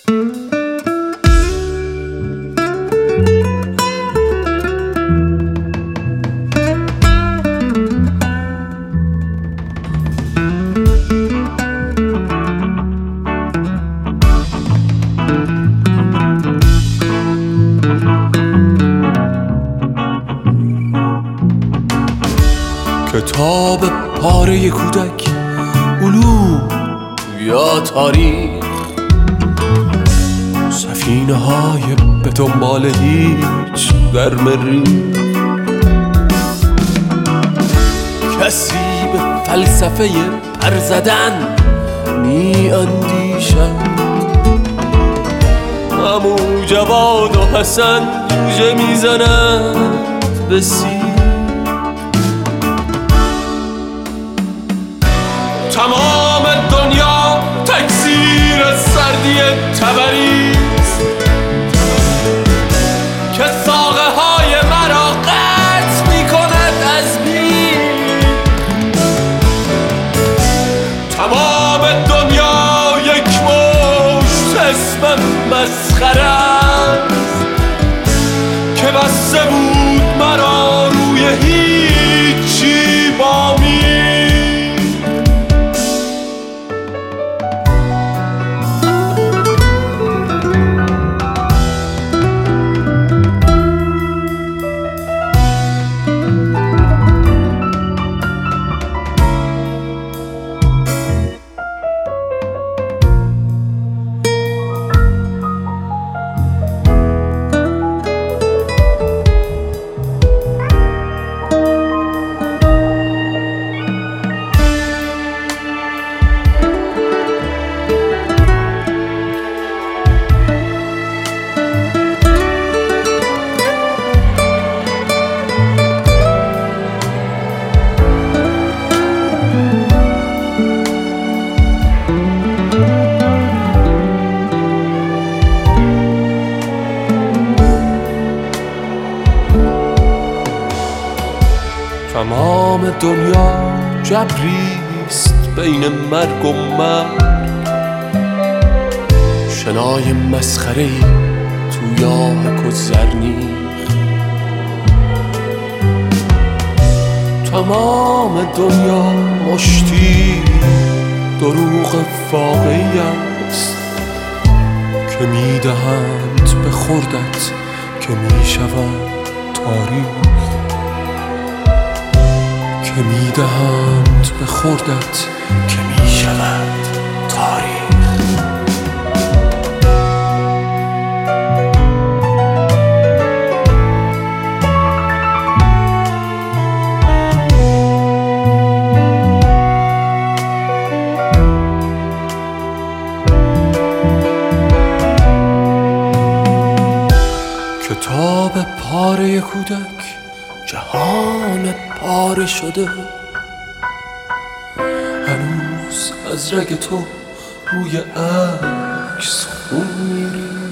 کتاب پاره کودک، علوم یا تاریخ، سفینه های به دنبال هیچ در مریخ. کسی به فلسفه پر زدن می اندیشد، عمو جواد و حسن جوجه می زند به سیر. تمام دنیا تکثیر سردی تبریز که ساقه های مرا قطع می کند از بیر. تمام دنیا یک مشت اسم مسخره است که بسته بود مرا روی هیچی با میر. تمام دنیا جبریست بین مرگ و مرگ، شنای مسخره‌ای تو یاهک و زرنیخ. تمام دنیا مشتی دروغ واقعی است که میدهند به خوردت که میشود تاریخ، که میدهند به خوردت که میشود تاریخ. کتاب پاره کودک، جهان پاره شده، هنوز از رگ تو روی عکس خون می‌ریزه.